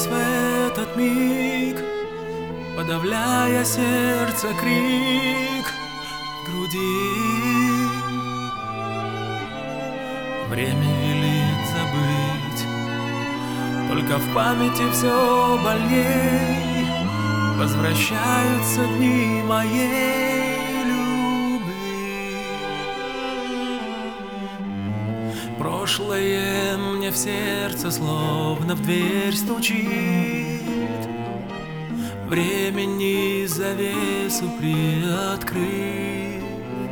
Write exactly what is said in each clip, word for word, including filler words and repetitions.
Погружаюсь в этот миг, подавляя сердце крик в груди. Время велит забыть, только в памяти все больней возвращаются дни моей любви. Прошлое мне в сердце словно в дверь стучит, времени завесу приоткрыть.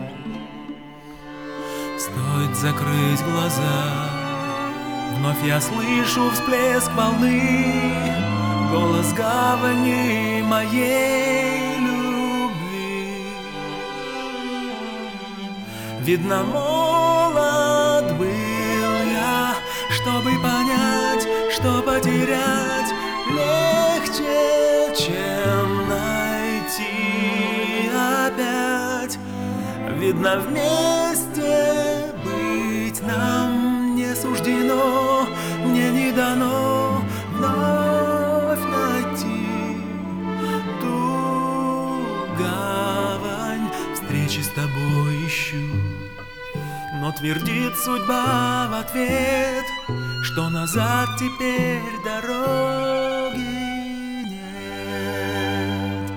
Стоит закрыть глаза, вновь я слышу всплеск волны, голос гавани моей любви. Видно, молод был я, чтобы понять, что потерять легче, чем найти опять. Видно, вместе быть нам не суждено, мне не дано вновь найти ту гавань. Встречи с тобой ищу, но твердит судьба в ответ, что назад теперь дороги нет.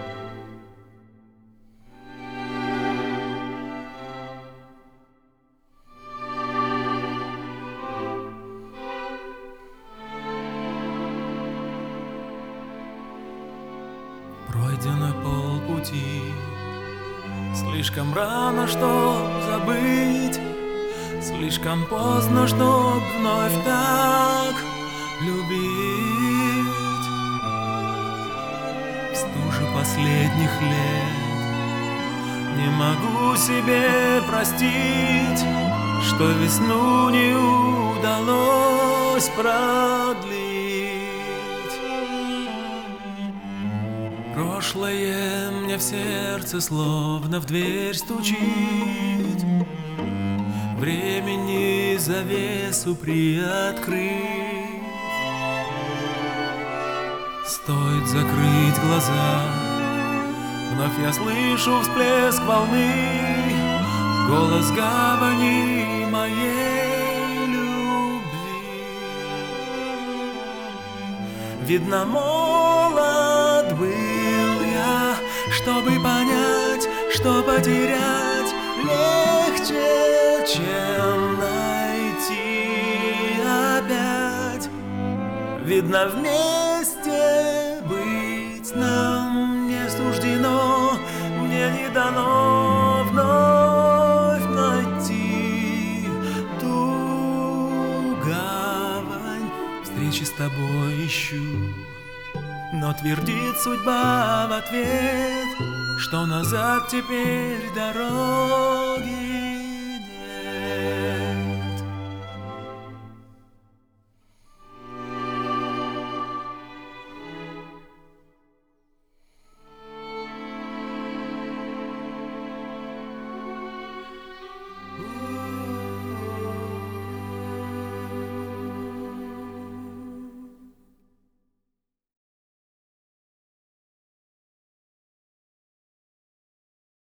Пройдено полпути, слишком рано, чтоб забыть, слишком поздно, чтоб вновь так любить. В стуже последних лет не могу себе простить, что весну не удалось продлить. Прошлое мне в сердце словно в дверь стучит, времени завесу приоткрыть. Стоит закрыть глаза, вновь я слышу всплеск волны, голос гавани моей любви. Видно, молод был я, чтобы понять, что потерять легче, чем найти опять. Видно, вместе быть нам не суждено, мне не дано вновь найти ту гавань. Встречи с тобой ищу, но твердит судьба в ответ, что назад теперь дороги